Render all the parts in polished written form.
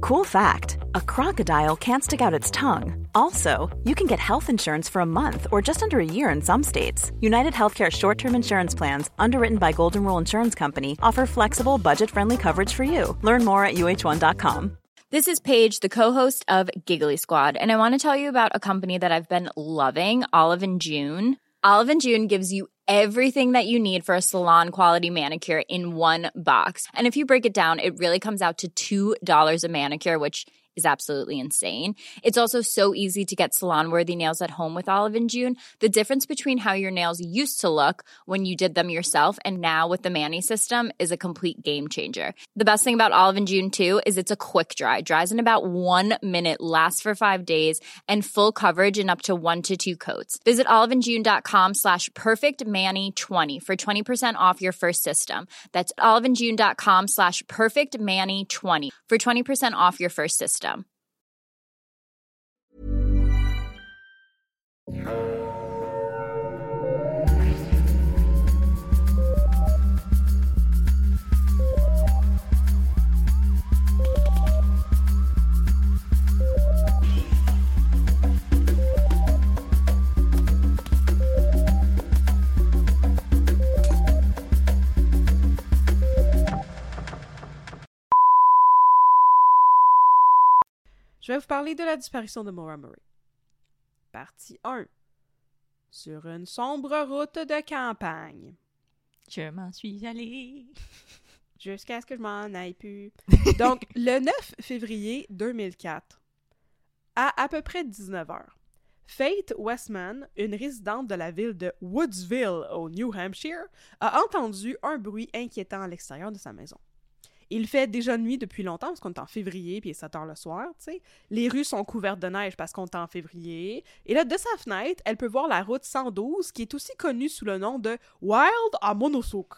Cool fact, a crocodile can't stick out its tongue. Also, you can get health insurance for a month or just under a year in some states. United Healthcare short-term insurance plans, underwritten by Golden Rule Insurance Company, offer flexible, budget-friendly coverage for you. Learn more at uh1.com. This is Paige, the co-host of Giggly Squad, and I want to tell you about a company that I've been loving, Olive & June. Olive & June gives you everything that you need for a salon-quality manicure in one box. And if you break it down, it really comes out to $2 a manicure, which is absolutely insane. It's also so easy to get salon-worthy nails at home with Olive & June. The difference between how your nails used to look when you did them yourself and now with the Mani system is a complete game changer. The best thing about Olive & June, too, is it's a quick dry. Dries in about 1 minute, lasts for 5 days, and full coverage in up to 1 to 2 coats. Visit oliveandjune.com/perfectmani20 for 20% off your first system. That's oliveandjune.com/perfectmani20 for 20% off your first system. Je vais vous parler de la disparition de Maura Murray. Partie 1. Sur une sombre route de campagne. Je m'en suis allée. Jusqu'à ce que je m'en aille plus. Donc, le 9 février 2004, à peu près 19h, Faith Westman, une résidente de la ville de Woodsville, au New Hampshire, a entendu un bruit inquiétant à l'extérieur de sa maison. Il fait déjà nuit depuis longtemps, parce qu'on est en février, puis il est 7 heures le soir, tu sais. Les rues sont couvertes de neige parce qu'on est en février. Et là, de sa fenêtre, elle peut voir la route 112, qui est aussi connue sous le nom de Wild à Monosuk.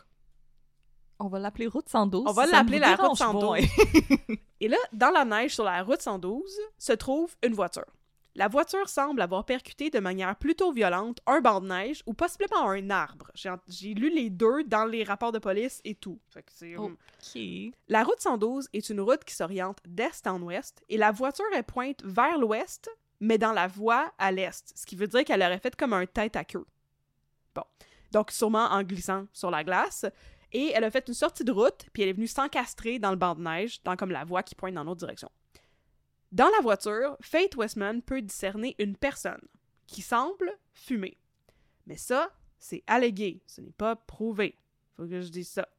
On va l'appeler route 112. On va l'appeler la route 112. Et là, dans la neige sur la route 112, se trouve une voiture. La voiture semble avoir percuté de manière plutôt violente un banc de neige ou possiblement un arbre. J'ai lu les deux dans les rapports de police et tout. Fait que c'est, OK. La route 112 est une route qui s'oriente d'est en ouest et la voiture, elle pointe vers l'ouest, mais dans la voie à l'est, ce qui veut dire qu'elle aurait fait comme un tête à queue. Bon. Donc, sûrement en glissant sur la glace. Et elle a fait une sortie de route, puis elle est venue s'encastrer dans le banc de neige, dans comme la voie qui pointe dans l'autre direction. Dans la voiture, Faith Westman peut discerner une personne qui semble fumer. Mais ça, c'est allégué, ce n'est pas prouvé. Faut que je dise ça.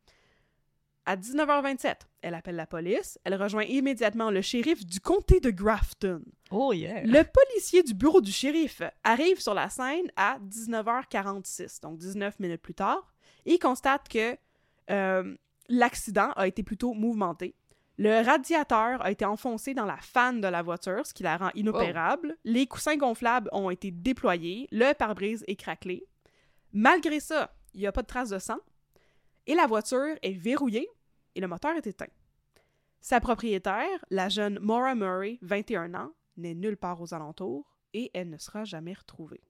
À 19h27, elle appelle la police. Elle rejoint immédiatement le shérif du comté de Grafton. Oh yeah! Le policier du bureau du shérif arrive sur la scène à 19h46, donc 19 minutes plus tard, et constate que l'accident a été plutôt mouvementé. Le radiateur a été enfoncé dans la fan de la voiture, ce qui la rend inopérable. Oh. Les coussins gonflables ont été déployés. Le pare-brise est craquelé. Malgré ça, il n'y a pas de traces de sang. Et la voiture est verrouillée et le moteur est éteint. Sa propriétaire, la jeune Maura Murray, 21 ans, n'est nulle part aux alentours et elle ne sera jamais retrouvée.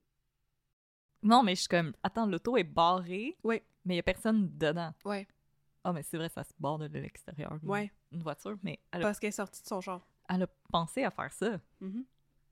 Non, mais je suis comme... Attends, l'auto est barrée, oui, mais il n'y a personne dedans. Oui. Ah, mais c'est vrai, ça se barre de l'extérieur. Ouais. Une voiture, mais... Parce qu'elle est sortie de son char. Elle a pensé à faire ça. Mm-hmm.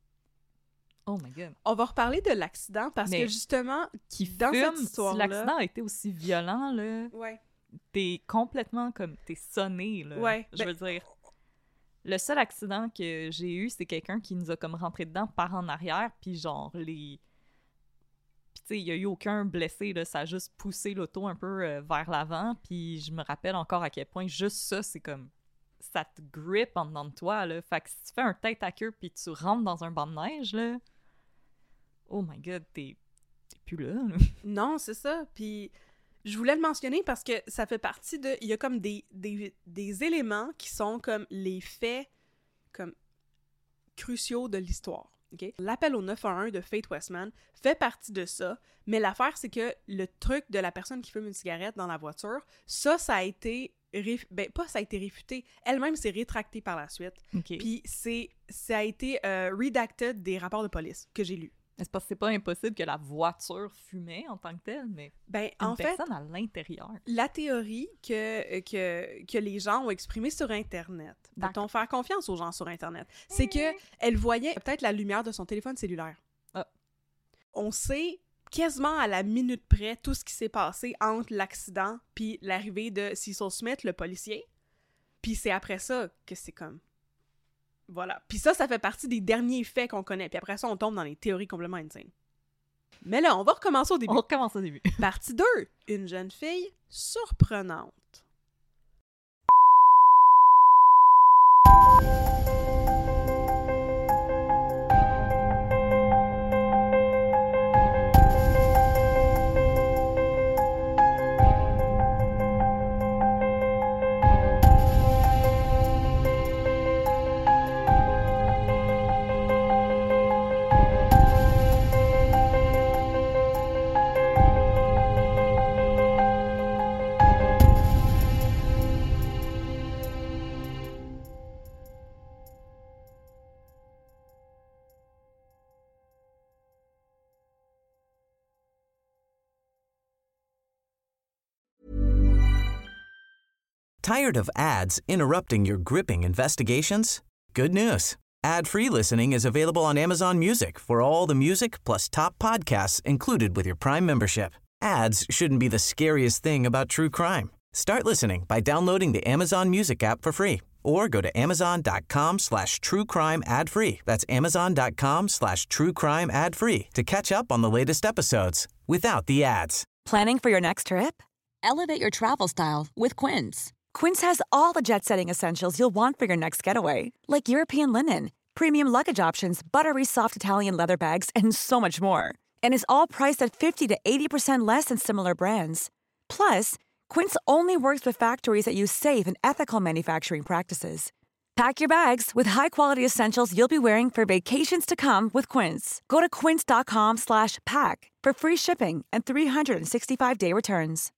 Oh my God. On va reparler de l'accident parce que justement, dans cette histoire-là... Si l'accident a été aussi violent, là... Ouais. T'es complètement comme... T'es sonné, là. Ouais. Je veux dire... Le seul accident que j'ai eu, c'est quelqu'un qui nous a comme rentré dedans par en arrière, puis genre, les... Puis tu sais, il y a eu aucun blessé, là, ça a juste poussé l'auto un peu vers l'avant, puis je me rappelle encore à quel point juste ça, c'est comme... Ça te grippe en dedans de toi, là. Fait que si tu fais un tête à queue puis tu rentres dans un banc de neige, là... Oh my God, t'es plus là. Non, c'est ça. Puis je voulais le mentionner parce que ça fait partie de... Il y a comme des éléments qui sont comme les faits comme cruciaux de l'histoire. Okay? L'appel au 911 de Faith Westman fait partie de ça, mais l'affaire, c'est que le truc de la personne qui fume une cigarette dans la voiture, ça a été... ça a été réfuté. Elle-même s'est rétractée par la suite. Okay. Puis ça a été redacted des rapports de police que j'ai lus. C'est parce que c'est pas impossible que la voiture fumait en tant que telle, mais en fait, personne à l'intérieur. La théorie que les gens ont exprimée sur Internet, peut-on faire confiance aux gens sur Internet, c'est qu'elle voyait peut-être la lumière de son téléphone cellulaire. On sait quasiment à la minute près tout ce qui s'est passé entre l'accident puis l'arrivée de Cecil Smith, le policier. Puis c'est après ça que c'est comme... Voilà. Puis ça fait partie des derniers faits qu'on connaît. Puis après ça, on tombe dans les théories complètement insane. Mais là, on va recommencer au début. On recommence au début. Partie 2. Une jeune fille surprenante. Tired of ads interrupting your gripping investigations? Good news. Ad-free listening is available on Amazon Music for all the music plus top podcasts included with your Prime membership. Ads shouldn't be the scariest thing about true crime. Start listening by downloading the Amazon Music app for free or go to amazon.com/truecrime ad-free. That's amazon.com/truecrime ad-free to catch up on the latest episodes without the ads. Planning for your next trip? Elevate your travel style with Quince. Quince has all the jet-setting essentials you'll want for your next getaway, like European linen, premium luggage options, buttery soft Italian leather bags, and so much more. And is all priced at 50 to 80% less than similar brands. Plus, Quince only works with factories that use safe and ethical manufacturing practices. Pack your bags with high-quality essentials you'll be wearing for vacations to come with Quince. Go to quince.com/pack for free shipping and 365-day returns.